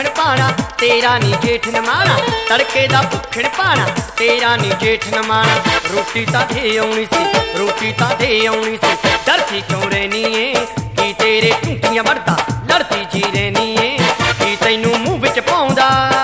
पाना तेरा नी जेठ नमाना तड़के दा भुखड़ पाना तेरा नी जेठ नमाना रोटी तां दे आउणी सी रोटी तां दे आउणी सी डरती क्यों रहनी है की तेरे टूटियां वरदा लड़ती जी रहनी है की तैनू मुंह विच पाउंदा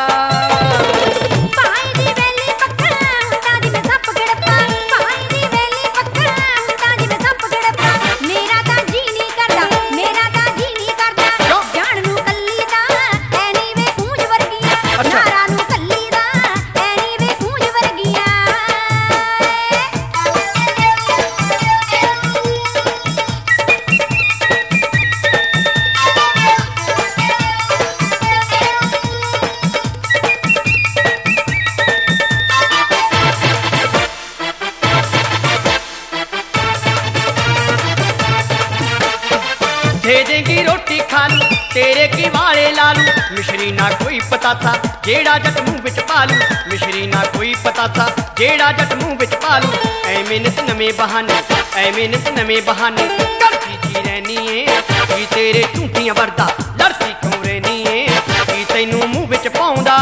दे देंगी रोटी खालू तेरे की वाले लालू मिश्री ना कोई पता था जेड़ा जट मुंह विच पालू मिश्री ना कोई पता था जेड़ा जट मुंह विच पालू ऐ मिन्नत नवे बहाने ऐ मिन्नत नवे बहाने करती जी रहनी है की तेरे टूटियां वरदा लड़ती क्यों रहनी है की तैनू मुंह विच पाउंदा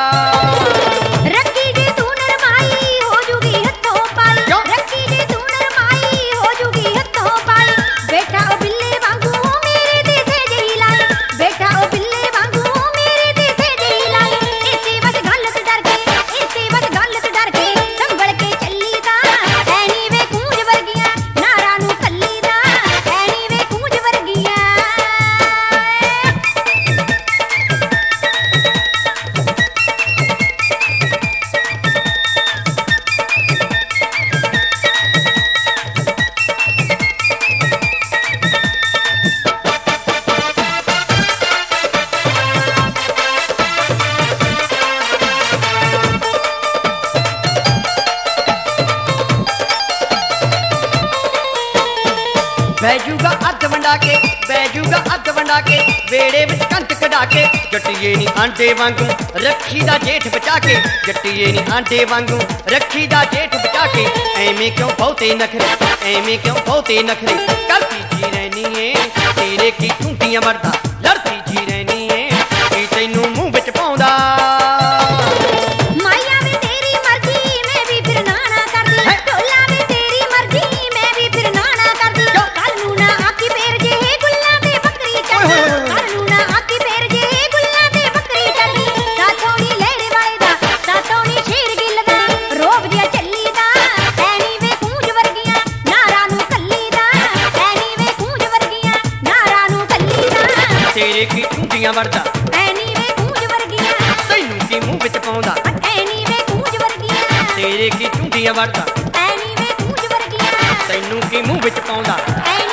बैजूगा अध वंडा के बैजूगा अध वंडा के वेड़े विच कंट कढा के जट्टिए नी आंडे वांगू रखी दा जेठ बचा के जट्टिए नी आंडे वांगू रखी दा जेठ बचा के ऐवें क्यों बहुते नखरे ऐवें क्यों बहुते नखरे करती जी रहनी है तेरे की टूटियां वरदा लड़ती जी रहनी है की तैनू मुंह विच पाउंदा तेरे की टूटियां वरदा ऐनी वे गूंज वर्गियां तैनू की मुंह विच पाउंदा ऐनी वे गूंज वर्गियां तेरे की टूटियां वरदा ऐनी वे गूंज वर्गियां तैनू की मुंह विच पाउंदा।